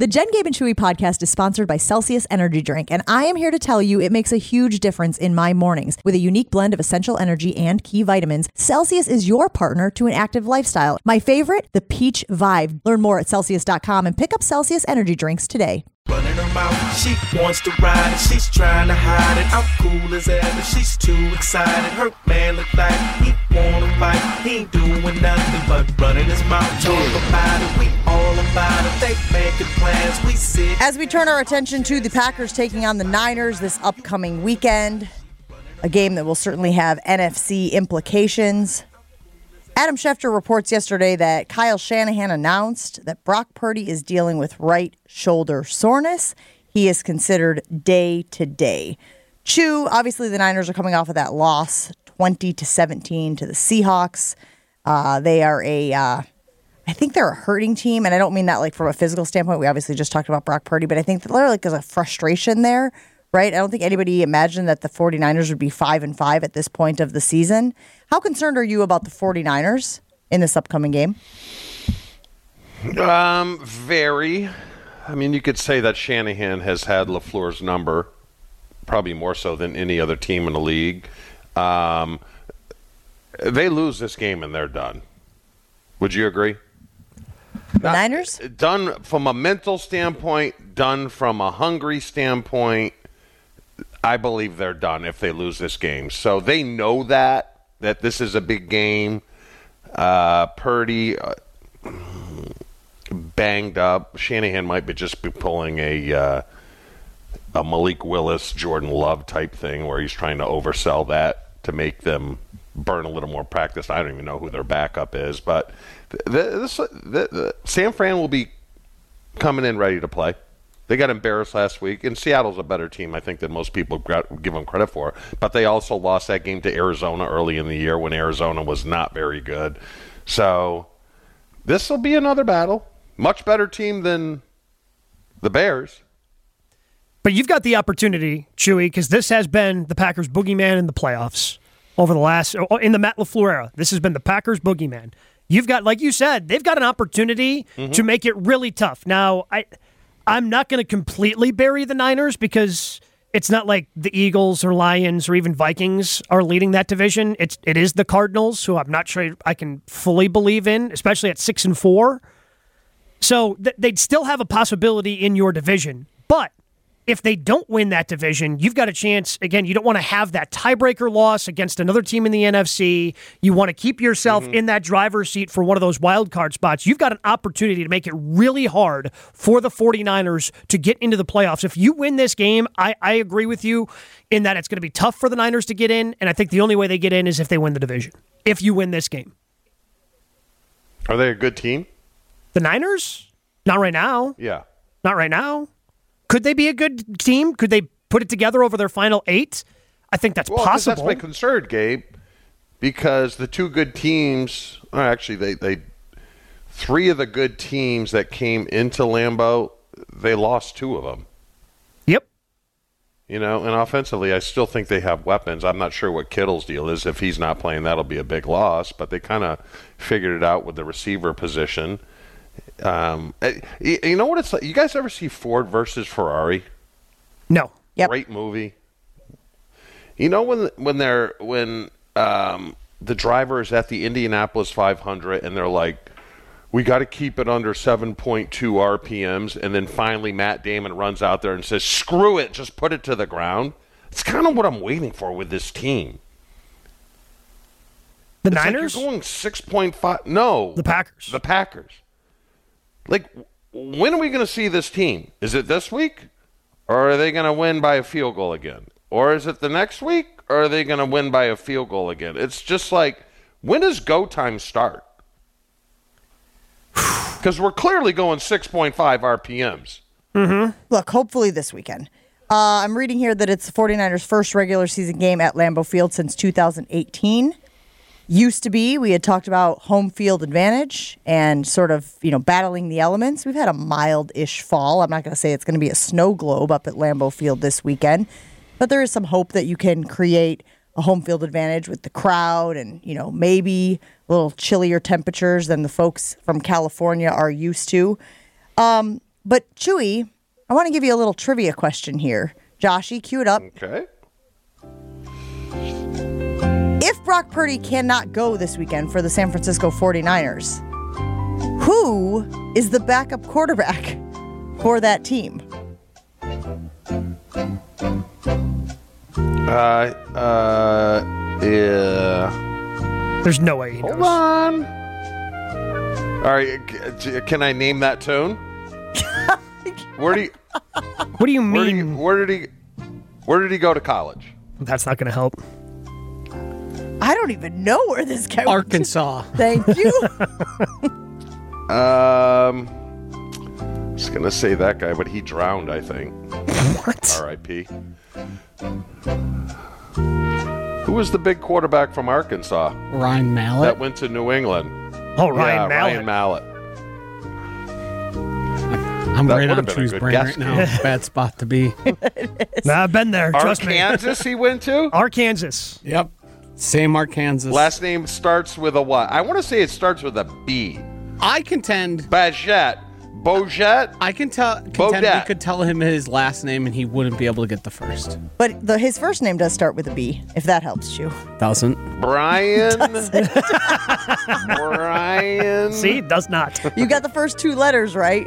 The Jen, Gabe, and Chewy podcast is sponsored by Celsius Energy Drink, and I am here to tell you it makes a huge difference in my mornings. With a unique blend of essential energy and key vitamins, Celsius is your partner to an active lifestyle. My favorite, the Peach Vibe. Learn more at Celsius.com and pick up Celsius Energy Drinks today. Running her mouth, she wants to ride it, she's trying to hide it. I'm cool as ever, she's too excited. Her man look like he wanna fight. He ain't doing nothing but running his mouth. Talk about it, we all about it. They making plans, we sit. As we turn our attention to the Packers taking on the Niners this upcoming weekend, a game that will certainly have NFC implications. Adam Schefter reports yesterday that Kyle Shanahan announced that Brock Purdy is dealing with right shoulder soreness. He is considered day-to-day. Chew, obviously the Niners are coming off of that loss, 20-17 to the Seahawks. They are I think they're a hurting team, and I don't mean that like from a physical standpoint. We obviously just talked about Brock Purdy, but I think that literally there's a frustration there, right? I don't think anybody imagined that the 49ers would be 5-5 at this point of the season. How concerned are you about the 49ers in this upcoming game? Very. I mean, you could say that Shanahan has had LaFleur's number, probably more so than any other team in the league. They lose this game and they're done. Would you agree? The Niners? Done from a mental standpoint, done from a hungry standpoint. I believe they're done if they lose this game. So they know that this is a big game. Purdy banged up. Shanahan might be just pulling a Malik Willis, Jordan Love type thing where he's trying to oversell that to make them burn a little more practice. I don't even know who their backup is, but San Fran will be coming in ready to play. They got embarrassed last week, and Seattle's a better team, I think, than most people give them credit for. But they also lost that game to Arizona early in the year when Arizona was not very good. So this will be another battle. Much better team than the Bears. But you've got the opportunity, Chewy, because this has been the Packers' boogeyman in the playoffs over the last in the Matt LaFleur era. This has been the Packers' boogeyman. You've got, like you said, they've got an opportunity to make it really tough. Now, I'm not going to completely bury the Niners because it's not like the Eagles or Lions or even Vikings are leading that division. It is the Cardinals, who I'm not sure I can fully believe in, especially at 6-4. So they'd still have a possibility in your division. But if they don't win that division, you've got a chance. Again, you don't want to have that tiebreaker loss against another team in the NFC. You want to keep yourself in that driver's seat for one of those wild card spots. You've got an opportunity to make it really hard for the 49ers to get into the playoffs. If you win this game, I agree with you in that it's going to be tough for the Niners to get in, and I think the only way they get in is if they win the division, if you win this game. Are they a good team? The Niners? Not right now. Yeah. Not right now. Could they be a good team? Could they put it together over their final 8? I think that's possible. That's my concern, Gabe, because the two good teams, or actually they 3 of the good teams that came into Lambeau, they lost 2 of them. Yep. You know, and offensively, I still think they have weapons. I'm not sure what Kittle's deal is. If he's not playing, that'll be a big loss, but they kind of figured it out with the receiver position. You know what it's like? You guys ever see Ford versus Ferrari? No. Yep. Great movie. You know when the driver is at the Indianapolis 500 and they're like, we got to keep it under 7.2 RPMs, and then finally Matt Damon runs out there and says, screw it, just put it to the ground. It's kind of what I'm waiting for with this team. The it's Niners? Like you're going 6.5. No. The Packers. The Packers. Like, when are we going to see this team? Is it this week? Or are they going to win by a field goal again? Or is it the next week? Or are they going to win by a field goal again? It's just like, when does go time start? Because we're clearly going 6.5 RPMs. Mm-hmm. Look, hopefully this weekend. I'm reading here that it's the 49ers' first regular season game at Lambeau Field since 2018. Used to be, we had talked about home field advantage and sort of, battling the elements. We've had a mild-ish fall. I'm not going to say it's going to be a snow globe up at Lambeau Field this weekend, but there is some hope that you can create a home field advantage with the crowd and, maybe a little chillier temperatures than the folks from California are used to. But Chewy, I want to give you a little trivia question here. Joshy, cue it up. Okay. If Brock Purdy cannot go this weekend for the San Francisco 49ers, who is the backup quarterback for that team? Yeah. There's no way he knows. Hold on. All right, can I name that tune? Where do you? What do you mean? Where did he go to college? That's not going to help. I don't even know where this guy went. Arkansas. Thank you. I was gonna say that guy, but he drowned, I think. What? R.I.P. Who was the big quarterback from Arkansas Ryan Mallett. that went to New England? Oh, Ryan Yeah, Mallett. Ryan Mallett. I'm That right would've on been a Drew's good brain guess, right now. Bad spot to be. Nah, I've been there. Trust me. Arkansas he went to? Arkansas. Yep. Same Arkansas. Last name starts with a what? I want to say it starts with a B. I contend. Bajette. Bojet? I contend Bodette. we could tell him his last name and he wouldn't be able to get the first. But his first name does start with a B, if that helps you. Doesn't. Brian? Brian? See, does not. You got the first two letters right.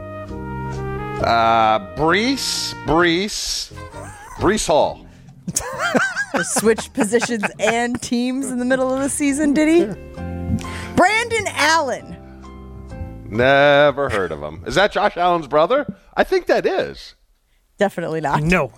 Brees Hall. Switched positions and teams in the middle of the season, did he? Brandon Allen. Never heard of him. Is that Josh Allen's brother? I think that is. Definitely not. No.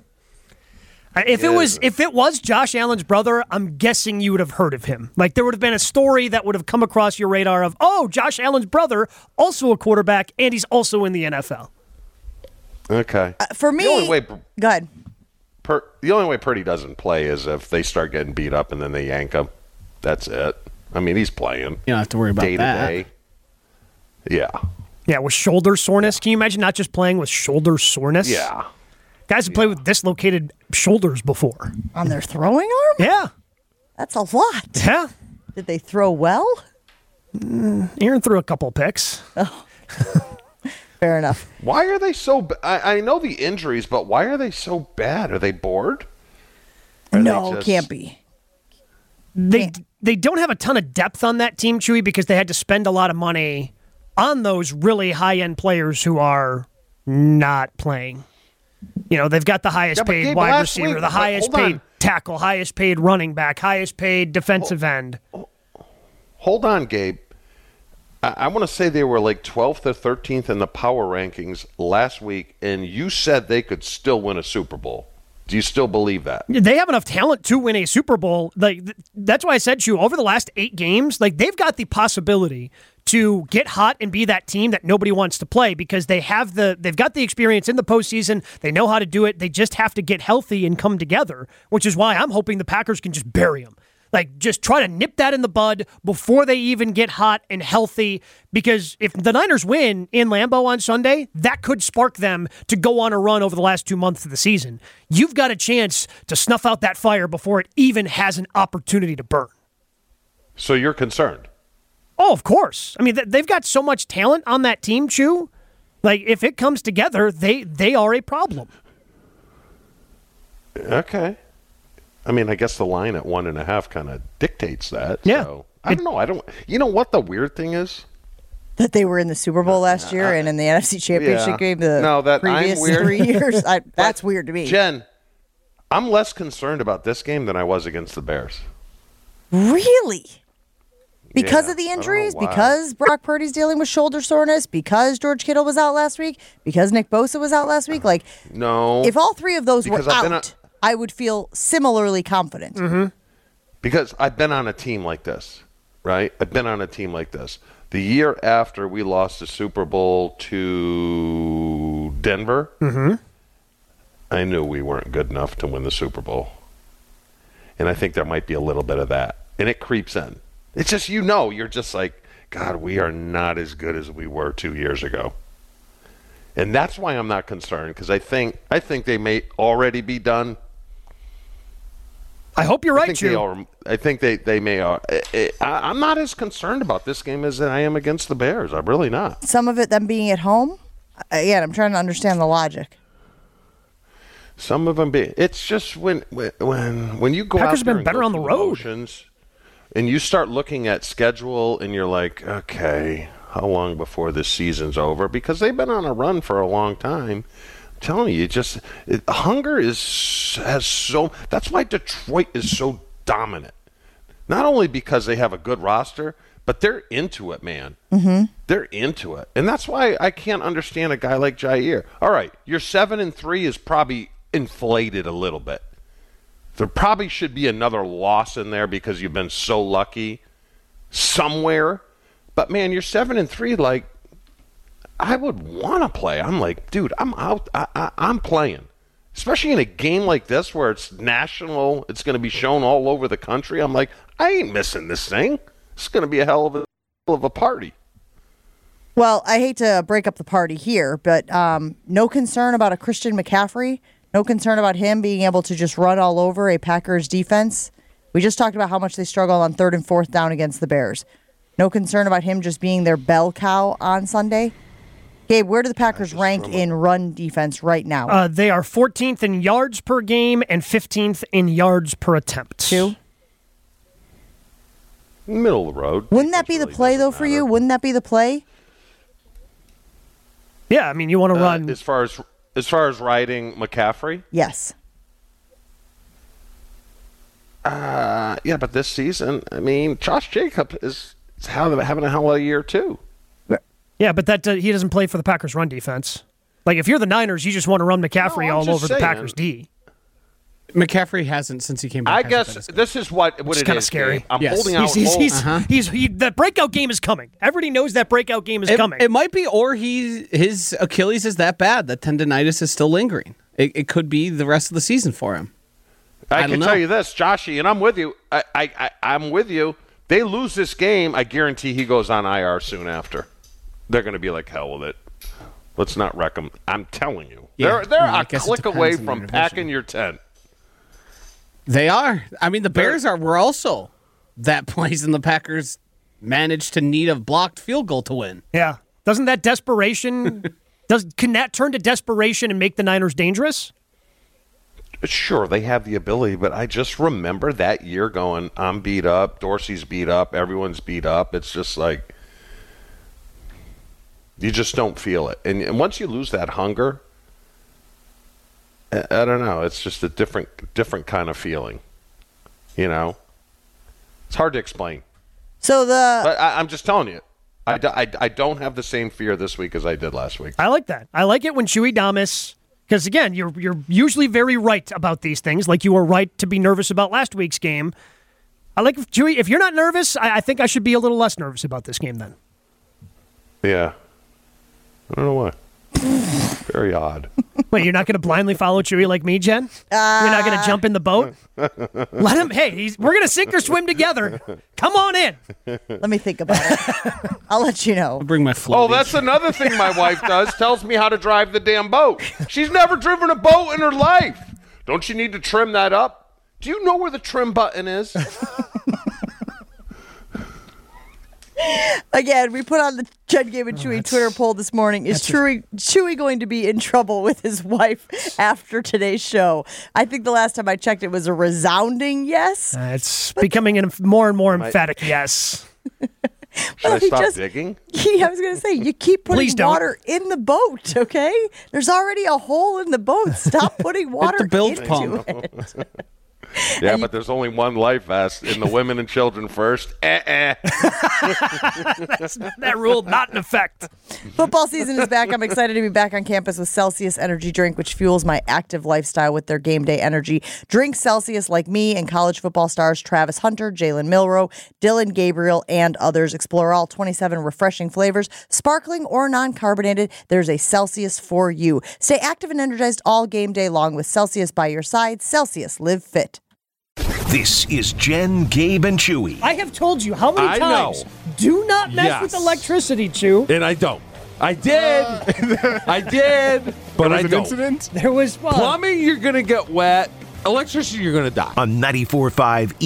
If it was Josh Allen's brother, I'm guessing you would have heard of him. Like there would have been a story that would have come across your radar of, oh, Josh Allen's brother, also a quarterback, and he's also in the NFL. Okay. For me, The only way go ahead. the only way Purdy doesn't play is if they start getting beat up and then they yank him. That's it. I mean, he's playing. You don't have to worry about day that. to day. Yeah. Yeah, with shoulder soreness. Can you imagine not just playing with shoulder soreness? Yeah. Guys have played with dislocated shoulders before. On their throwing arm? Yeah. That's a lot. Yeah. Did they throw well? Aaron threw a couple picks. Fair enough. Why are they so I know the injuries, but why are they so bad? Are they bored? Are No, they just- can't be. They don't have a ton of depth on that team, Chewy, because they had to spend a lot of money on those really high-end players who are not playing. You know, they've got the highest Yeah, but paid Gabe, wide last receiver, week- the highest hold on. paid tackle, highest paid running back, highest paid defensive end. Hold on, Gabe. I want to say they were like 12th or 13th in the power rankings last week, and you said they could still win a Super Bowl. Do you still believe that? They have enough talent to win a Super Bowl. Like that's why I said to you, over the last 8 games, like they've got the possibility to get hot and be that team that nobody wants to play because they've got the experience in the postseason. They know how to do it. They just have to get healthy and come together, which is why I'm hoping the Packers can just bury them. Like, just try to nip that in the bud before they even get hot and healthy. Because if the Niners win in Lambeau on Sunday, that could spark them to go on a run over the last 2 months of the season. You've got a chance to snuff out that fire before it even has an opportunity to burn. So you're concerned? Oh, of course. I mean, they've got so much talent on that team, Chew. Like, if it comes together, they are a problem. Okay. I mean, I guess the line at 1.5 kind of dictates that. Yeah. So, I don't know. You know what the weird thing is? That they were in the Super Bowl last year and in the NFC Championship Yeah. game the No, that I'm previous weird. 3 years. That's weird to me. Jen, I'm less concerned about this game than I was against the Bears. Really? Because Yeah, of the I don't know injuries? why. Because Brock Purdy's dealing with shoulder soreness? Because George Kittle was out last week? Because Nick Bosa was out last week? Like, No. if all 3 of those were Because I've been out, I would feel similarly confident. Mm-hmm. Because I've been on a team like this, right? I've been on a team like this. The year after we lost the Super Bowl to Denver, I knew we weren't good enough to win the Super Bowl. And I think there might be a little bit of that. And it creeps in. It's just, you're just like, God, we are not as good as we were 2 years ago. And that's why I'm not concerned, because I think they may already be done. I hope you're right, Chew. I think they may. I'm not as concerned about this game as I am against the Bears. I'm really not. Some of it them being at home? Again, I'm trying to understand the logic. Some of them it's just when you go Packers out there have been and better go on the through road. motions, and you start looking at schedule and you're like, okay, how long before this season's over? Because they've been on a run for a long time. I'm telling you, hunger has so. That's why Detroit is so dominant. Not only because they have a good roster, but they're into it, man. Mm-hmm. They're into it, and that's why I can't understand a guy like Jair. All right, your 7-3 is probably inflated a little bit. There probably should be another loss in there because you've been so lucky somewhere. But man, you're 7-3. Like, I would want to play. I'm like, dude, I'm out. I'm playing, especially in a game like this where it's national. It's going to be shown all over the country. I'm like, I ain't missing this thing. It's going to be a hell of a party. Well, I hate to break up the party here, but no concern about a Christian McCaffrey. No concern about him being able to just run all over a Packers defense. We just talked about how much they struggled on 3rd and 4th down against the Bears. No concern about him just being their bell cow on Sunday. Gabe, where do the Packers rank in run defense right now? They are 14th in yards per game and 15th in yards per attempt. 2? Middle of the road. Wouldn't that be the play, though, for you? Wouldn't that be the play? Yeah, I mean, you want to run. As far as riding McCaffrey? Yes. Yeah, but this season, I mean, Josh Jacobs is having a hell of a year, too. Yeah, but he doesn't play for the Packers' run defense. Like, if you're the Niners, you just want to run McCaffrey all over the Packers' D. McCaffrey hasn't since he came back. I guess this is what it is. Kind of scary. Dave. I'm holding out hope. That breakout game is coming. Everybody knows that breakout game is coming. It might be, or his Achilles is that bad that tendonitis is still lingering. It could be the rest of the season for him. I can tell you this, Joshy, and I'm with you. I'm with you. They lose this game, I guarantee he goes on IR soon after. They're going to be like, hell with it. Let's not wreck them. I'm telling you. Yeah, they're a click away from packing your tent. They are. I mean, the Bears were also that place, and the Packers managed to need a blocked field goal to win. Yeah. Doesn't that desperation can that turn to desperation and make the Niners dangerous? Sure, they have the ability, but I just remember that year going, I'm beat up, Dorsey's beat up, everyone's beat up. It's just like you just don't feel it. And once you lose that hunger, I don't know. It's just a different kind of feeling. You know? It's hard to explain. But I'm just telling you, I don't have the same fear this week as I did last week. I like that. I like it when Chewy Damas, because again, you're usually very right about these things, like you were right to be nervous about last week's game. I like Chewy. If you're not nervous, I think I should be a little less nervous about this game then. Yeah. I don't know why. Very odd. Wait, you're not going to blindly follow Chewy like me, Jen? You're not going to jump in the boat? Let him. Hey, we're going to sink or swim together. Come on in. Let me think about it. I'll let you know. I'll bring my floaties. Oh, that's another thing my wife does. Tells me how to drive the damn boat. She's never driven a boat in her life. Don't you need to trim that up? Do you know where the trim button is? Again, we put on the Jen, Gabe, and Chewy Twitter poll this morning. Is Chewy going to be in trouble with his wife after today's show? I think the last time I checked, it was a resounding yes. It's becoming a more and more emphatic yes. Should I stop digging? Yeah, I was going to say, you keep putting water in the boat, okay? There's already a hole in the boat. Stop putting water the bilge into pump. it. Yeah, but there's only one life vest in the women and children first. That rule not in effect. Football season is back. I'm excited to be back on campus with Celsius Energy Drink, which fuels my active lifestyle with their game day energy. Drink Celsius like me and college football stars Travis Hunter, Jalen Milroe, Dylan Gabriel, and others. Explore all 27 refreshing flavors, sparkling or non-carbonated. There's a Celsius for you. Stay active and energized all game day long with Celsius by your side. Celsius, live fit. This is Jen, Gabe, and Chewy. I have told you how many times. Do not mess with electricity, Chew. And I don't. I did. I did. But I don't. Incident? There was one. Plumbing, you're going to get wet. Electricity, you're going to die. On 94.5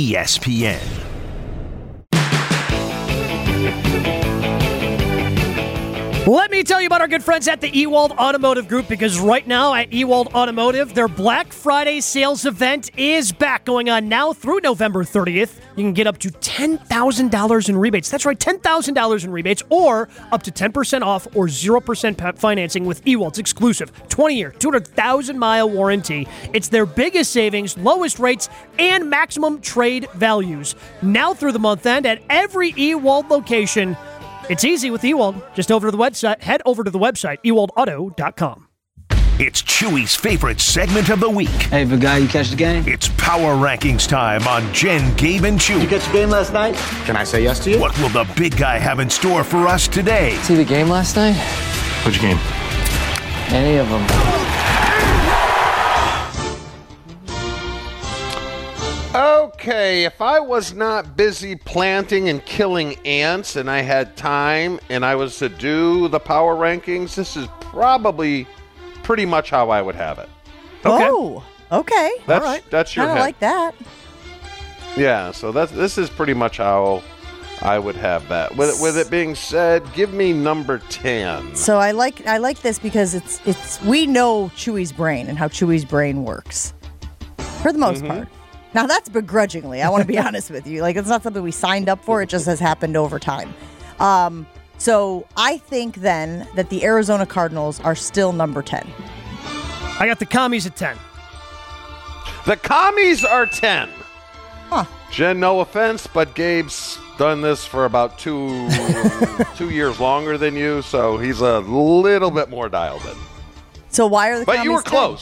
ESPN. Let me tell you about our good friends at the Ewald Automotive Group, because right now at Ewald Automotive, their Black Friday sales event is back, going on now through November 30th. You can get up to $10,000 in rebates. That's right, $10,000 in rebates, or up to 10% off or 0% financing with Ewald's exclusive 20-year, 200,000-mile warranty. It's their biggest savings, lowest rates, and maximum trade values. Now through the month end at every Ewald location. It's easy with Ewald. Just head over to the website, ewaldauto.com. It's Chewy's favorite segment of the week. Hey, big guy, you catch the game? It's Power Rankings time on Jen, Gabe, and Chewy. Did you catch the game last night? Can I say yes to you? What will the big guy have in store for us today? See the game last night? Which game? Any of them. Okay, if I was not busy planting and killing ants and I had time and I was to do the power rankings, this is probably pretty much how I would have it. Okay. Oh, okay. That's, All right. That's your Kind of head. like that. Yeah, so this is pretty much how I would have that. With it being said, give me number 10. So I like this because it's we know Chewy's brain and how Chewy's brain works for the most part. Now that's begrudgingly. I want to be honest with you. Like, it's not something we signed up for. It just has happened over time. So I think then that the Arizona Cardinals are still number 10. I got the Commies at 10. The Commies are 10. Huh. Jen, no offense, but Gabe's done this for about 2 years longer than you, so he's a little bit more dialed in. So why are the But Commies you were 10? close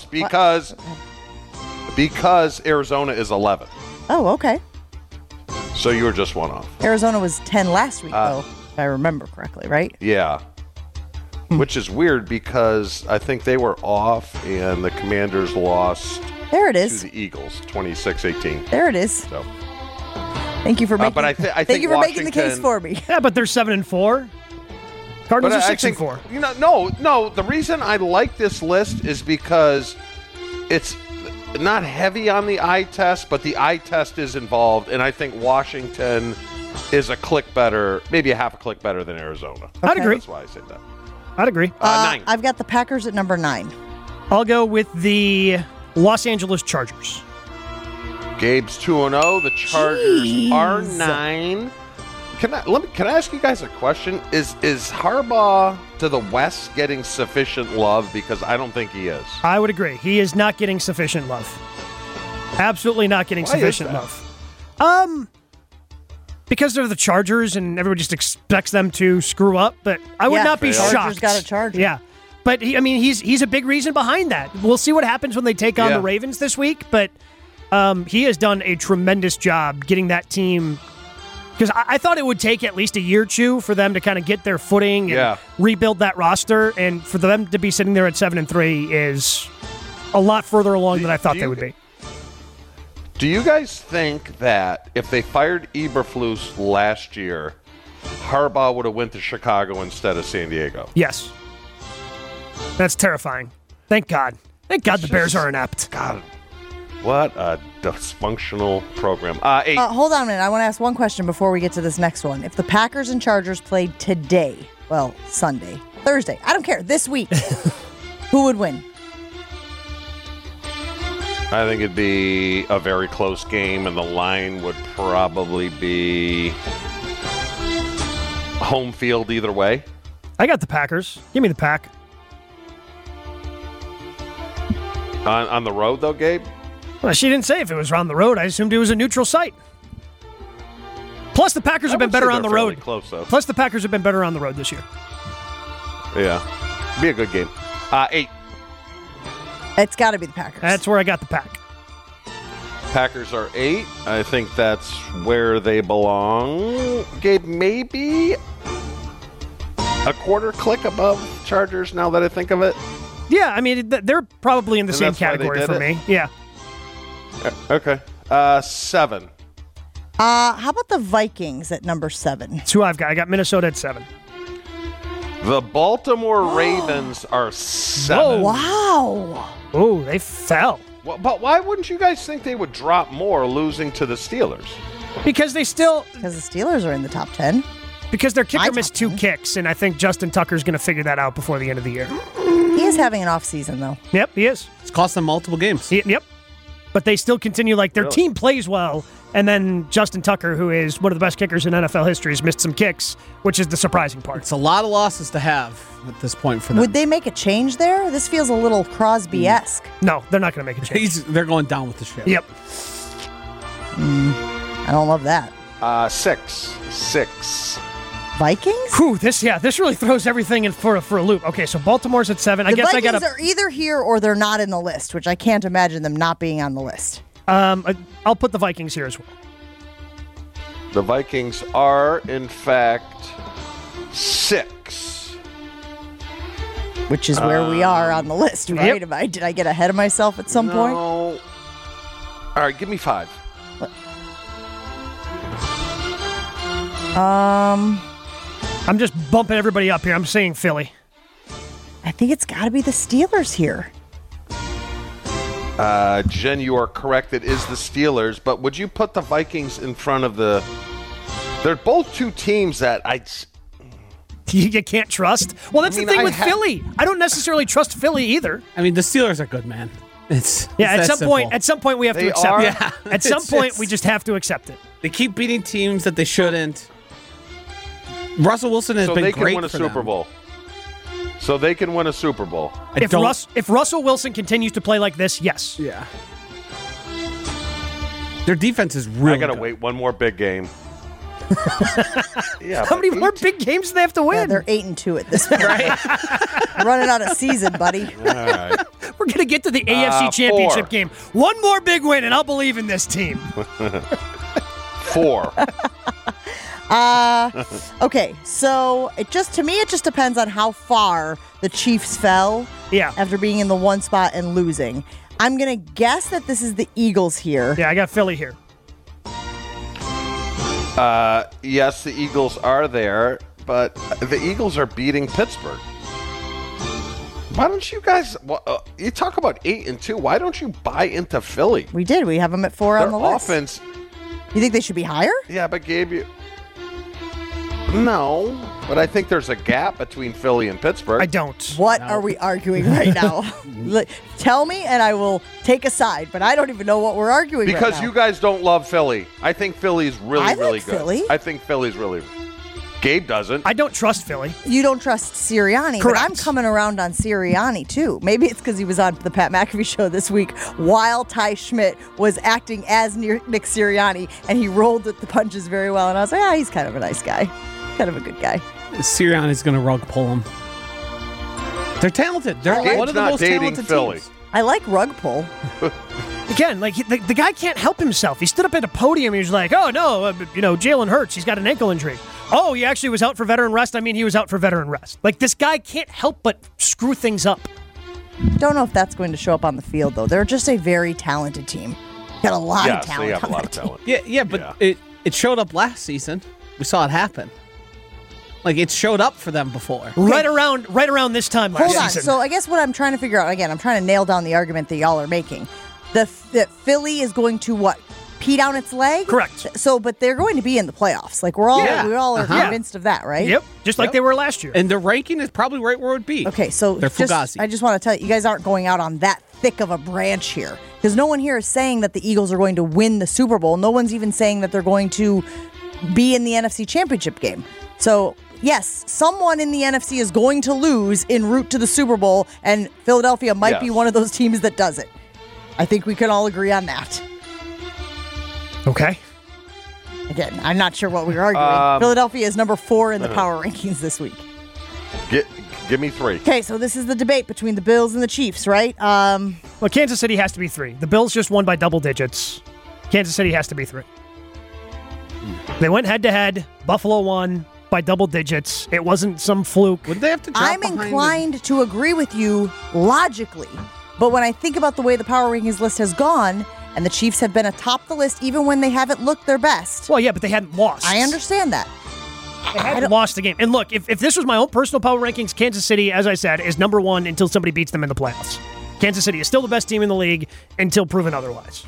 because Arizona is 11. Oh, okay. So you were just one off. Arizona was 10 last week, though, if I remember correctly, right? Yeah. Which is weird because I think they were off and the Commanders lost There it to is. the Eagles 26-18. There it is. So Thank you for making. but I thank think you for making the case Washington- for me. Yeah, but they're 7-4. Cardinals are 6-4. You know, no. The reason I like this list is because it's not heavy on the eye test, but the eye test is involved, and I think Washington is a click better, maybe a half a click better than Arizona. I'd agree. That's why I say that. I'd agree. 9. I've got the Packers at number 9. I'll go with the Los Angeles Chargers. Gabe's 2-0. The Chargers Jeez. are 9. Can I ask you guys a question? Is Harbaugh to the West getting sufficient love? Because I don't think he is. I would agree. He is not getting sufficient love. Absolutely not getting Why sufficient is that? love. Because they're the Chargers and everyone just expects them to screw up, but I would not be fair. shocked. Chargers got a Charger. Yeah. But he's a big reason behind that. We'll see what happens when they take on Yeah. the Ravens this week, but he has done a tremendous job getting that team. Because I thought it would take at least a year or two for them to kind of get their footing and rebuild that roster, and for them to be sitting there at 7-3 is a lot further along than I thought they would be. Do you guys think that if they fired Eberflus last year, Harbaugh would have went to Chicago instead of San Diego? Yes. That's terrifying. Thank God. Thank God the Bears are inept. God, what a dysfunctional program. 8. Hold on a minute. I want to ask one question before we get to this next one. If the Packers and Chargers played today, well, Sunday, Thursday, I don't care, this week, who would win? I think it'd be a very close game, and the line would probably be home field either way. I got the Packers. Give me the Pack. On the road, though, Gabe? Well, she didn't say if it was on the road. I assumed it was a neutral site. Plus, the Packers have been better on the road. Close, though. Plus, the Packers have been better on the road this year. Yeah. Be a good game. 8. It's got to be the Packers. That's where I got the Pack. Packers are 8. I think that's where they belong. Gabe, maybe a quarter click above Chargers now that I think of it. Yeah, I mean, they're probably in the And same that's why they category did for it? me. Yeah. Okay. 7. How about the Vikings at number 7? That's who I've got. I got Minnesota at 7. The Baltimore Ravens are 7. Wow. Oh, they fell. Well, but why wouldn't you guys think they would drop more losing to the Steelers? Because they still... Because the Steelers are in the top 10. Because their kicker My missed top 2 10. kicks, and I think Justin Tucker's going to figure that out before the end of the year. He is having an off season though. Yep, he is. It's cost them multiple games. Yep. But they still continue, like, their team plays well, and then Justin Tucker, who is one of the best kickers in NFL history, has missed some kicks, which is the surprising part. It's a lot of losses to have at this point for them. Would they make a change there? This feels a little Crosby-esque. No, they're not going to make a change. They're going down with the ship. Yep. I don't love that. 6. Vikings? Whew, this really throws everything in for a loop. Okay, so Baltimore's at 7. I The guess Vikings I got to. are either here or they're not in the list, which I can't imagine them not being on the list. I'll put the Vikings here as well. The Vikings are, in fact, 6. Which is where we are on the list, right? Yep. Did I get ahead of myself at some point? All right, give me 5. I'm just bumping everybody up here. I'm saying Philly. I think it's got to be the Steelers here. Jen, you are correct. It is the Steelers, but would you put the Vikings in front of the... They're both 2 teams that You can't trust. Well, that's the thing with Philly. I don't necessarily trust Philly either. I mean, the Steelers are good, man. It's at that some point, simple. we have to They accept are? it. Yeah. At some It's point, just- we just have to accept it. They keep beating teams that they shouldn't. Russell Wilson has so been they great can win a for Super them. Bowl. So they can win a Super Bowl. If Russell Wilson continues to play like this, yes. Yeah. Their defense is really I got to good. wait one more big game. Yeah, How many more big games do they have to Yeah, win? they're 8-2 at this point. Running out of season, buddy. All right. We're going to get to the AFC Championship 4. game. One more big win, and I'll believe in this team. 4. Okay, so it just depends on how far the Chiefs fell Yeah. after being in the 1 spot and losing. I'm going to guess that this is the Eagles here. Yeah, I got Philly here. Yes, the Eagles are there, but the Eagles are beating Pittsburgh. Why don't you guys? You talk about 8-2. Why don't you buy into Philly? We did. We have them at 4 on Their the list. offense. You think they should be higher? Yeah, but Gabe, no. But I think there's a gap between Philly and Pittsburgh. I don't. What are we arguing right now? Tell me and I will take a side, but I don't even know what we're arguing Because right now. you guys don't love Philly. I think Philly's really, I like really good. Philly. I think Philly's really. Gabe doesn't. I don't trust Philly. You don't trust Sirianni, Correct. but I'm coming around on Sirianni too. Maybe it's because he was on the Pat McAfee show this week while Ty Schmidt was acting as Nick Sirianni, and he rolled with the punches very well. And I was like, he's kind of a nice guy, kind of a good guy. Sirianni's going to rug pull them. They're talented. They're Gabe's one of the not most dating talented Philly. teams. I like rug pull. Again, like the guy can't help himself. He stood up at a podium. He was like, "Oh no, Jalen Hurts. He's got an ankle injury. Oh, he actually was out for veteran rest. I mean, he was out for veteran rest. Like this guy can't help but screw things up. Don't know if that's going to show up on the field though. They're just a very talented team. Got a lot of Yes, talent. they have a on lot that of team. talent. Yeah, but it showed up last season. We saw it happen. Like it showed up for them before. Right around this time last Hold on. season. So I guess what I'm trying to figure out, again, I'm trying to nail down the argument that y'all are making. That Philly is going to what? Pee down its leg? Correct. So, but they're going to be in the playoffs. Like we all are Uh-huh. convinced of that, right? Yep, just like they were last year. And the ranking is probably right where it would be. Okay, so They're Fugazi. I just want to tell you guys aren't going out on that thick of a branch here. Because no one here is saying that the Eagles are going to win the Super Bowl. No one's even saying that they're going to be in the NFC Championship game. So, yes, someone in the NFC is going to lose en route to the Super Bowl, and Philadelphia might be one of those teams that does it. I think we can all agree on that. Okay. Again, I'm not sure what we were arguing. Philadelphia is number 4 in the power rankings this week. Give me 3. Okay, so this is the debate between the Bills and the Chiefs, right? Well, Kansas City has to be 3. The Bills just won by double digits. Kansas City has to be 3. They went head-to-head. Buffalo won by double digits. It wasn't some fluke. Would they have to drop I'm behind inclined to agree with you logically, but when I think about the way the power rankings list has gone, and the Chiefs have been atop the list even when they haven't looked their best. Well, yeah, but they hadn't lost. I understand that. They hadn't lost the game. And look, if this was my own personal power rankings, Kansas City, as I said, is number 1 until somebody beats them in the playoffs. Kansas City is still the best team in the league until proven otherwise.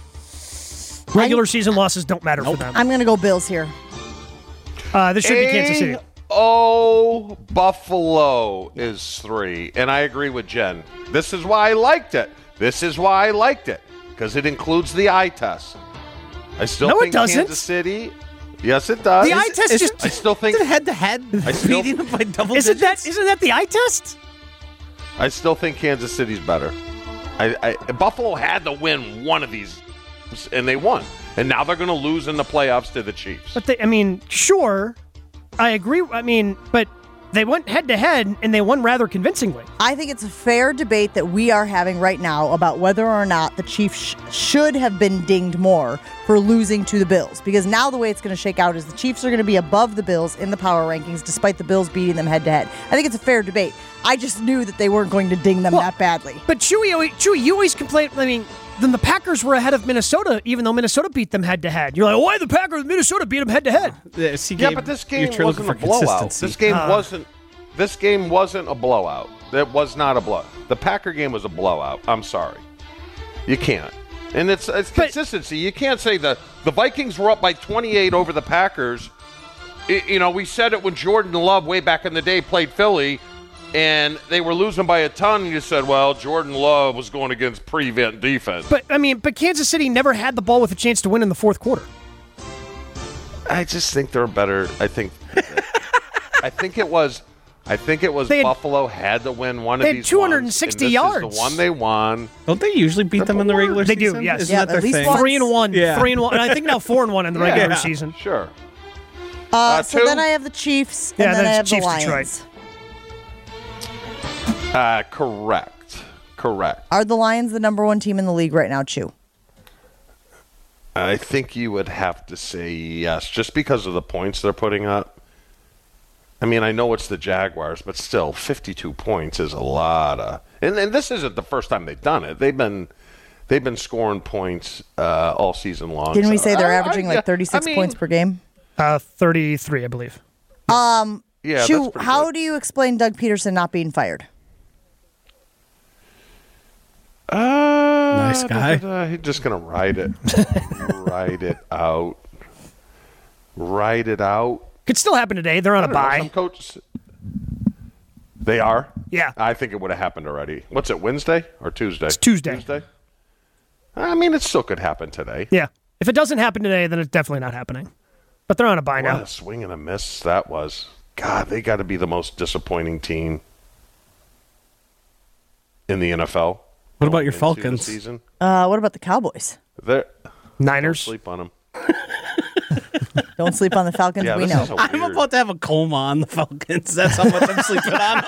Regular season losses don't matter for them. I'm going to go Bills here. This should be Kansas City. Buffalo is 3. And I agree with Jen. This is why I liked it. Because it includes the eye test. I still think Kansas City. Yes, it does. The eye test I still think head-to-head beating them by double isn't digits. Isn't that the eye test? I still think Kansas City's better. Buffalo had to win one of these, and they won. And now they're going to lose in the playoffs to the Chiefs. But sure, I agree. But they went head-to-head, and they won rather convincingly. I think it's a fair debate that we are having right now about whether or not the Chiefs should have been dinged more for losing to the Bills. Because now the way it's going to shake out is the Chiefs are going to be above the Bills in the power rankings, despite the Bills beating them head-to-head. I think it's a fair debate. I just knew that they weren't going to ding them that badly. But Chewy, you always complain. Then the Packers were ahead of Minnesota, even though Minnesota beat them head-to-head. You're like, why the Packers? Minnesota beat them head-to-head. But this game wasn't a blowout. This game wasn't a blowout. It was not a blowout. The Packer game was a blowout. I'm sorry. You can't. And it's consistency. You can't say the Vikings were up by 28 over the Packers. We said it when Jordan Love way back in the day played Philly, and they were losing by a ton, and you said, well, Jordan Love was going against prevent defense. But Kansas City never had the ball with a chance to win in the fourth quarter. I just think they're better. I think it was Buffalo had to win one of these. They had 260 yards. This is the one they won. Don't they usually beat them in the regular season? They do, yes. Isn't that their thing? 3-1. Yeah. 3-1. And I think now 4-1 in the regular season. Sure. So then I have the Chiefs, and then I have the Lions. Detroit. Correct. Are the Lions the number one team in the league right now, Chew? I think you would have to say yes, just because of the points they're putting up. I know it's the Jaguars, but still, 52 points is a lot of. And this isn't the first time they've done it. They've been scoring points all season long. Didn't we say they're averaging 36 points per game? 33, I believe. Yeah. Chew, how do you explain Doug Peterson not being fired? Nice guy. He's just going to ride it. Ride it out. Could still happen today. They're on a bye. Some coaches. They are? Yeah. I think it would have happened already. What's it, Wednesday or Tuesday? It's Tuesday. It still could happen today. Yeah. If it doesn't happen today, then it's definitely not happening. But they're on a bye now. What a swing and a miss that was. God, they got to be the most disappointing team in the NFL. What about your Falcons? Season. What about the Cowboys? Niners. Don't sleep on them. Don't sleep on the Falcons, we know. I'm about to have a coma on the Falcons. That's how much I'm sleeping on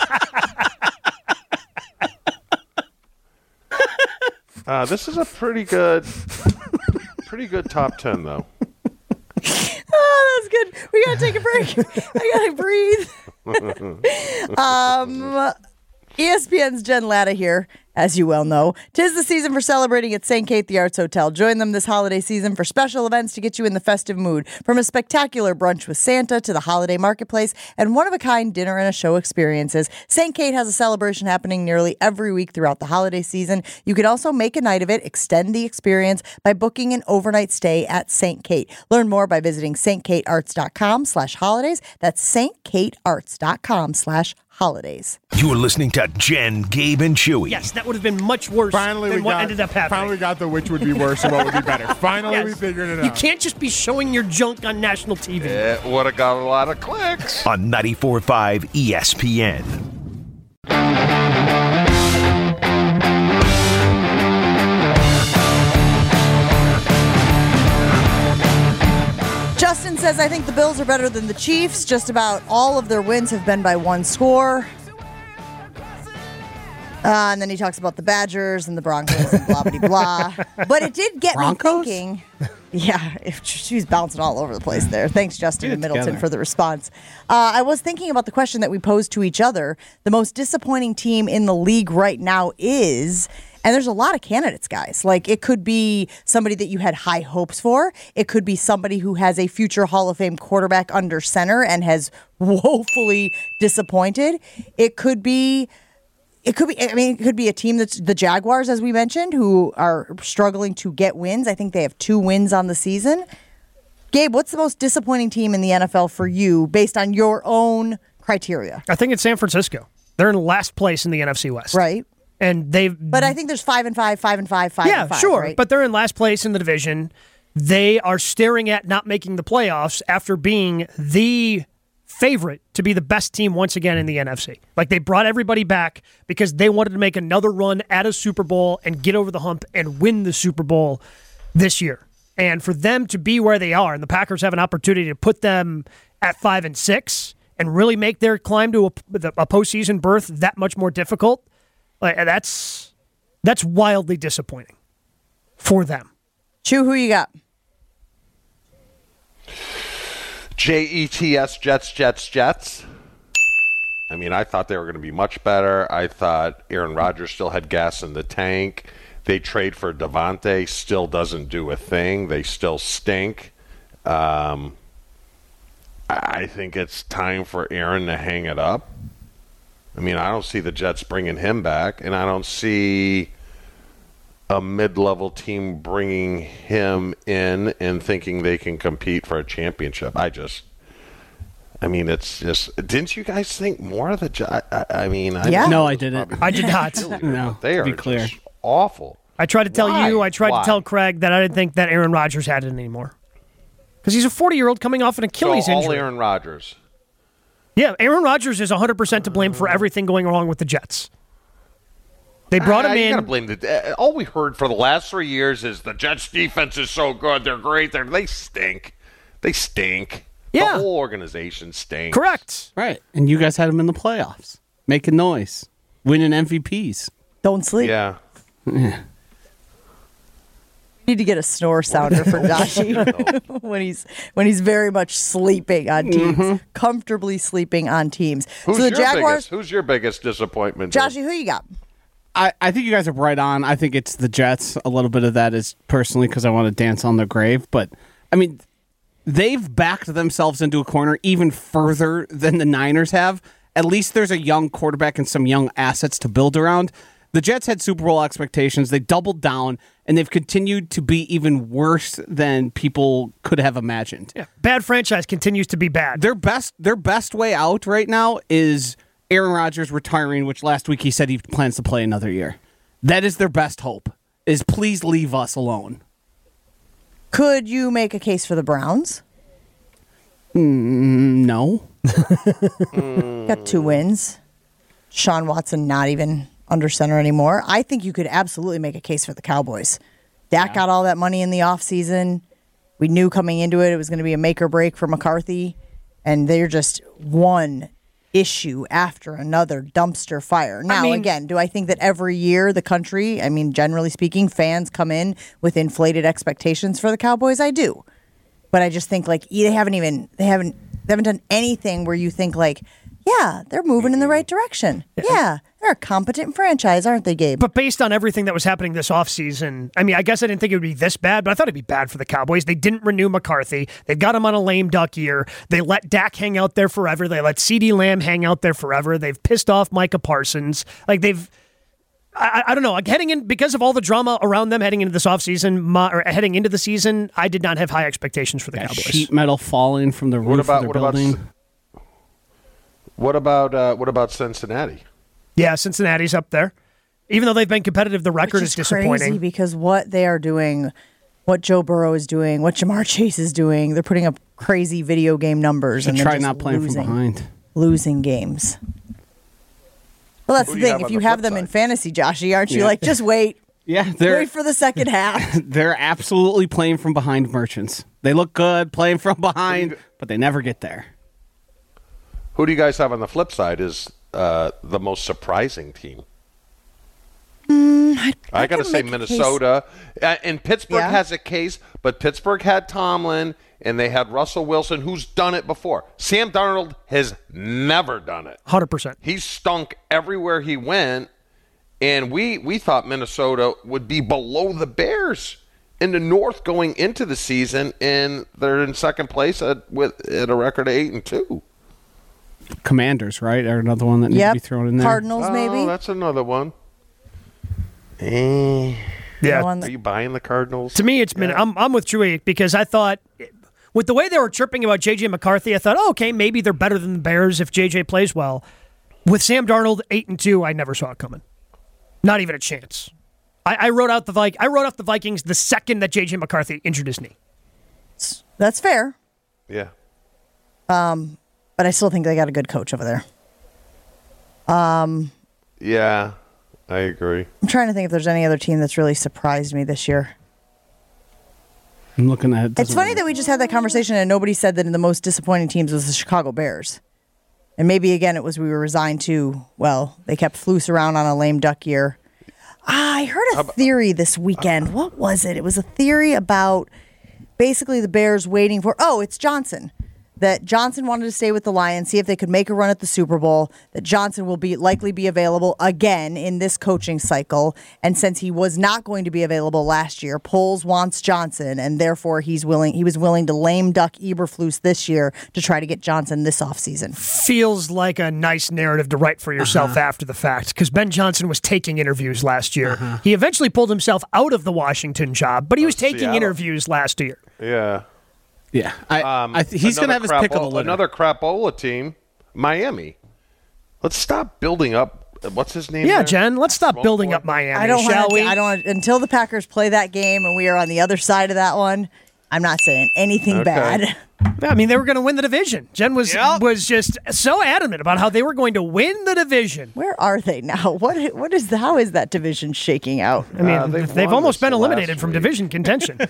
them. This is a pretty good top 10, though. Oh, that's good. We got to take a break. I got to breathe. ESPN's Jen Latta here, as you well know. 'Tis the season for celebrating at St. Kate the Arts Hotel. Join them this holiday season for special events to get you in the festive mood. From a spectacular brunch with Santa to the holiday marketplace and one-of-a-kind dinner and a show experiences, St. Kate has a celebration happening nearly every week throughout the holiday season. You can also make a night of it, extend the experience by booking an overnight stay at St. Kate. Learn more by visiting stkatearts.com/holidays. That's stkatearts.com/holidays. You're listening to Jen, Gabe, and Chewy. Yes, that would have been much worse than what ended up happening. Finally got the which would be worse and what would be better. Finally, we figured it out. You can't just be showing your junk on national TV. It would have got a lot of clicks. On 94.5 ESPN. Justin says, I think the Bills are better than the Chiefs. Just about all of their wins have been by one score. And then he talks about the Badgers and the Broncos and blah, blah, blah. But it did get me thinking. Yeah, she's bouncing all over the place there. Thanks, Justin and Middleton, for the response. I was thinking about the question that we posed to each other. The most disappointing team in the league right now is... And there's a lot of candidates, guys. Like, it could be somebody that you had high hopes for. It could be somebody who has a future Hall of Fame quarterback under center and has woefully disappointed. It could be a team that's the Jaguars, as we mentioned, who are struggling to get wins. I think they have 2 wins on the season. Gabe, what's the most disappointing team in the NFL for you based on your own criteria? I think it's San Francisco. They're in last place in the NFC West. Right. And But I think there's 5-5, 5-5, 5-5. Yeah, sure. Right? But they're in last place in the division. They are staring at not making the playoffs after being the favorite to be the best team once again in the NFC. Like, they brought everybody back because they wanted to make another run at a Super Bowl and get over the hump and win the Super Bowl this year. And for them to be where they are, and the Packers have an opportunity to put them at 5-6 and really make their climb to a postseason berth that much more difficult, that's wildly disappointing for them. Chew, who you got? Jets, Jets. I mean, I thought they were going to be much better. I thought Aaron Rodgers still had gas in the tank. They trade for Devontae, still doesn't do a thing. They still stink. I think it's time for Aaron to hang it up. I mean, I don't see the Jets bringing him back, and I don't see a mid-level team bringing him in and thinking they can compete for a championship. I mean, it's just. Didn't you guys think more of the Jets? No, I didn't. I did not. No, they are to be clear. just awful. I tried to tell you, I tried Why? to tell Craig that I didn't think that Aaron Rodgers had it anymore. Because he's a 40-year-old coming off an Achilles all injury. Aaron Rodgers. Yeah, Aaron Rodgers is 100% to blame for everything going wrong with the Jets. They brought him You in. gotta blame all we heard for the last 3 years is the Jets' defense is so good. They're great. They stink. They stink. Yeah. The whole organization stinks. Correct. Right. And you guys had him in the playoffs, making noise, winning MVPs. Don't sleep. Yeah. Need to get a snore sounder for Joshy when he's very much sleeping on teams, comfortably sleeping on teams. Who's so the your Jaguars. Who's your biggest disappointment? Joe? Joshy, who you got? I think you guys are right on. I think it's the Jets. A little bit of that is personally because I want to dance on their grave. But, I mean, they've backed themselves into a corner even further than the Niners have. At least there's a young quarterback and some young assets to build around. The Jets had Super Bowl expectations. They doubled down, and they've continued to be even worse than people could have imagined. Yeah, bad franchise continues to be bad. Their best way out right now is Aaron Rodgers retiring, which last week he said he plans to play another year. That is their best hope, is please leave us alone. Could you make a case for the Browns? No. Got 2 wins. Sean Watson not even under center anymore. I think you could absolutely make a case for the Cowboys. Dak got all that money in the offseason. We knew coming into it was going to be a make or break for McCarthy, and they're just one issue after another dumpster fire. Now, again, do I think that every year the country, generally speaking, fans come in with inflated expectations for the Cowboys? I do. But I just think they haven't done anything where you think yeah, they're moving in the right direction. Yeah, they're a competent franchise, aren't they, Gabe? But based on everything that was happening this offseason, I guess I didn't think it would be this bad, but I thought it'd be bad for the Cowboys. They didn't renew McCarthy. They got him on a lame duck year. They let Dak hang out there forever. They let CeeDee Lamb hang out there forever. They've pissed off Micah Parsons. I don't know. Heading in, because of all the drama around them heading into this offseason, or heading into the season, I did not have high expectations for the Cowboys. Sheet metal falling from the roof of their building. What about Cincinnati? Yeah, Cincinnati's up there. Even though they've been competitive, the record is disappointing. Crazy because what they are doing, what Joe Burrow is doing, what Jamar Chase is doing, they're putting up crazy video game numbers and try they're just not playing from behind, losing games. Well, that's the thing. If you have them in fantasy, Joshy, aren't you just wait? Yeah, wait for the second half. They're absolutely playing from behind merchants. They look good playing from behind, but they never get there. Who do you guys have on the flip side is the most surprising team? I got to say Minnesota. And Pittsburgh has a case, but Pittsburgh had Tomlin, and they had Russell Wilson, who's done it before. Sam Darnold has never done it. 100%. He stunk everywhere he went, and we thought Minnesota would be below the Bears in the North going into the season, and they're in second place at a record of 8-2. Commanders, right? Are another one that needs to be thrown in there. Cardinals, maybe. Oh, that's another one. Yeah. Are you buying the Cardinals? To me, it's been. I'm with Chewy because I thought with the way they were chirping about J.J. McCarthy, I thought, oh, okay, maybe they're better than the Bears if J.J. plays well. With Sam Darnold 8-2, I never saw it coming. Not even a chance. I wrote off the Vikings the second that J.J. McCarthy injured his knee. That's fair. Yeah. But I still think they got a good coach over there. Yeah, I agree. I'm trying to think if there's any other team that's really surprised me this year. I'm looking at it. It's funny that we just had that conversation and nobody said that the most disappointing teams was the Chicago Bears. And maybe, again, it was we were resigned to, well, they kept Flus around on a lame duck year. I heard a theory this weekend. What was it? It was a theory about basically the Bears waiting for, it's Johnson. That Johnson wanted to stay with the Lions, see if they could make a run at the Super Bowl, that Johnson will likely be available again in this coaching cycle. And since he was not going to be available last year, Poles wants Johnson, and therefore he was willing to lame duck Eberflus this year to try to get Johnson this offseason. Feels like a nice narrative to write for yourself after the fact, because Ben Johnson was taking interviews last year. He eventually pulled himself out of the Washington job, but he was taking Seattle. interviews last year. Yeah. Yeah, he's going to have his pick of the litter. Another crapola team, Miami. Let's stop building up. What's his name? Yeah, there? Jen, let's stop building up Miami, shall we? I don't until the Packers play that game and we are on the other side of that one. I'm not saying anything bad. I mean, they were going to win the division. Jen was just so adamant about how they were going to win the division. Where are they now? How is that division shaking out? I mean, they've almost been eliminated from division contention.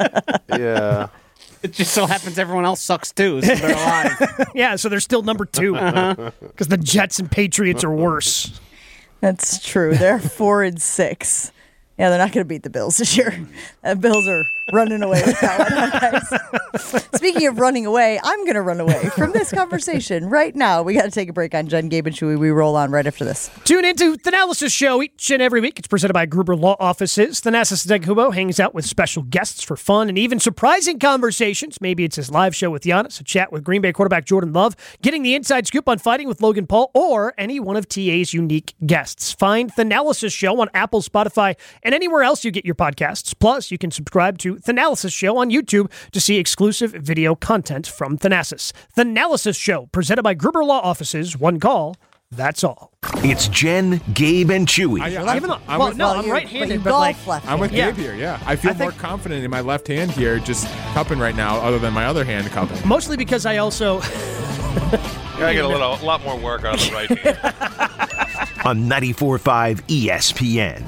Yeah. It just so happens everyone else sucks too, so they're alive. Yeah, so they're still number 2 because the Jets and Patriots are worse. That's true. They're 4-6. Yeah, they're not going to beat the Bills this year. The Bills are running away with that one, guys. Speaking of running away, I'm going to run away from this conversation right now. We got to take a break on Jen, Gabe, and Chewy. We roll on right after this. Tune into Thanalysis Show each and every week. It's presented by Gruber Law Offices. Thanasis Deghubo hangs out with special guests for fun and even surprising conversations. Maybe it's his live show with Giannis, a chat with Green Bay quarterback Jordan Love, getting the inside scoop on fighting with Logan Paul, or any one of TA's unique guests. Find Thanalysis Show on Apple, Spotify, and anywhere else you get your podcasts. Plus, you can subscribe to Thanalysis Show on YouTube to see exclusive video content from Thanasis. Thanalysis Show, presented by Gruber Law Offices. One call, that's all. It's Jen, Gabe, and Chewy. I'm right-handed, but like... I'm with Gabe here, yeah. I feel more confident in my left hand here, just cupping right now, other than my other hand cupping. Mostly because I also... I get a lot more work out of the right hand. On 94.5 ESPN.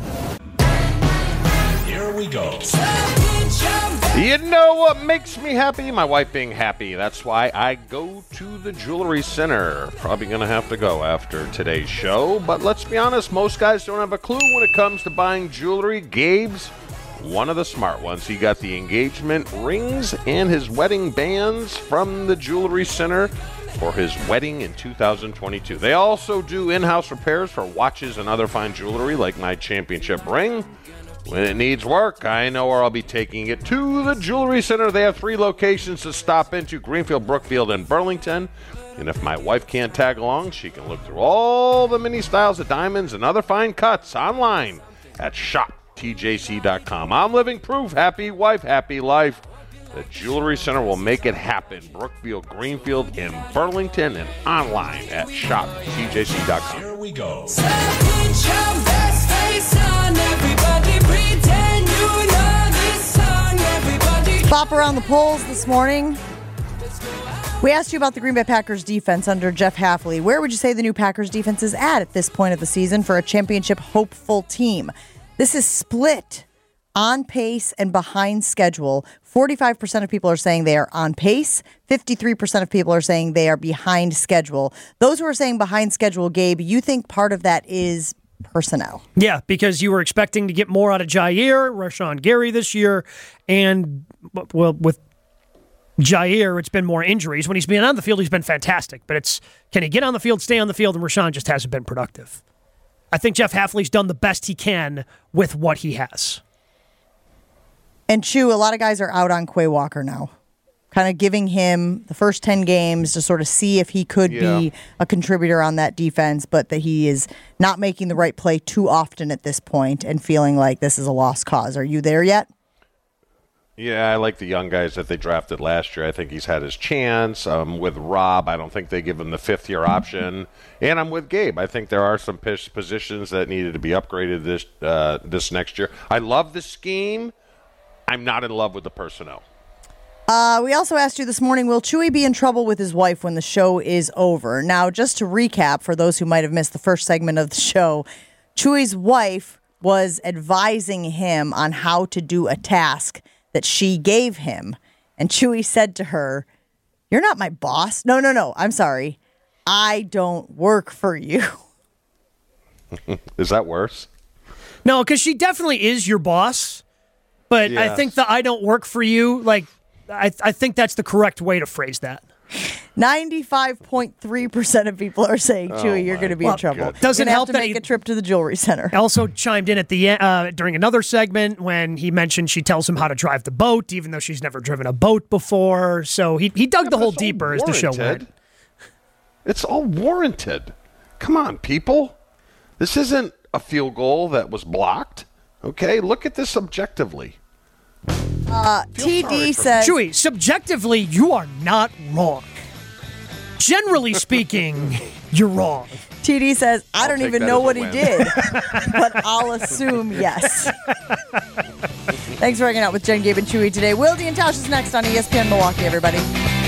Here we go. You know what makes me happy? My wife being happy. That's why I go to the Jewelry Center. Probably going to have to go after today's show. But let's be honest, most guys don't have a clue when it comes to buying jewelry. Gabe's one of the smart ones. He got the engagement rings and his wedding bands from the Jewelry Center for his wedding in 2022. They also do in-house repairs for watches and other fine jewelry like my championship ring. When it needs work, I know where I'll be taking it to the Jewelry Center. They have 3 locations to stop into: Greenfield, Brookfield, and Burlington. And if my wife can't tag along, she can look through all the mini styles of diamonds and other fine cuts online at shoptjc.com. I'm living proof. Happy wife, happy life. The Jewelry Center will make it happen. Brookfield, Greenfield, and Burlington, and online at shoptjc.com. Here we go. Bop around the polls this morning. We asked you about the Green Bay Packers defense under Jeff Hafley. Where would you say the new Packers defense is at this point of the season for a championship hopeful team? This is split on pace and behind schedule. 45% of people are saying they are on pace. 53% of people are saying they are behind schedule. Those who are saying behind schedule, Gabe, you think part of that is personnel? Yeah, because you were expecting to get more out of Jair, Rashawn Gary this year, and, well, with Jair, it's been more injuries. When he's been on the field, he's been fantastic, but it's, can he get on the field, stay on the field, and Rashawn just hasn't been productive. I think Jeff Hafley's done the best he can with what he has. And Chew, a lot of guys are out on Quay Walker now, kind of giving him the first 10 games to sort of see if he could be a contributor on that defense, but that he is not making the right play too often at this point and feeling like this is a lost cause. Are you there yet? Yeah, I like the young guys that they drafted last year. I think he's had his chance. With Rob, I don't think they give him the fifth-year option. And I'm with Gabe. I think there are some positions that needed to be upgraded this next year. I love the scheme. I'm not in love with the personnel. We also asked you this morning, will Chewy be in trouble with his wife when the show is over? Now, just to recap, for those who might have missed the first segment of the show, Chewy's wife was advising him on how to do a task that she gave him. And Chewy said to her, "You're not my boss." No, I'm sorry. I don't work for you. Is that worse? No, because she definitely is your boss. But Yes. I think the "I don't work for you," like, I think that's the correct way to phrase that. 95.3% of people are saying, Chewy, you're going to be in trouble. goodness. Doesn't You're gonna help have that to make he- a trip to the jewelry center. Also chimed in at the end during another segment when he mentioned she tells him how to drive the boat, even though she's never driven a boat before. So he dug the But hole it's all deeper as the show warranted. went. It's all warranted. Come on, people. This isn't a field goal that was blocked. Okay, look at this objectively. TD says, Chewy, subjectively, you are not wrong. Generally speaking, you're wrong. TD says, I don't take even that know as a what he win. did, but I'll assume yes. Thanks for hanging out with Jen, Gabe, and Chewy today. Wilde and Tausch is next on ESPN Milwaukee, everybody.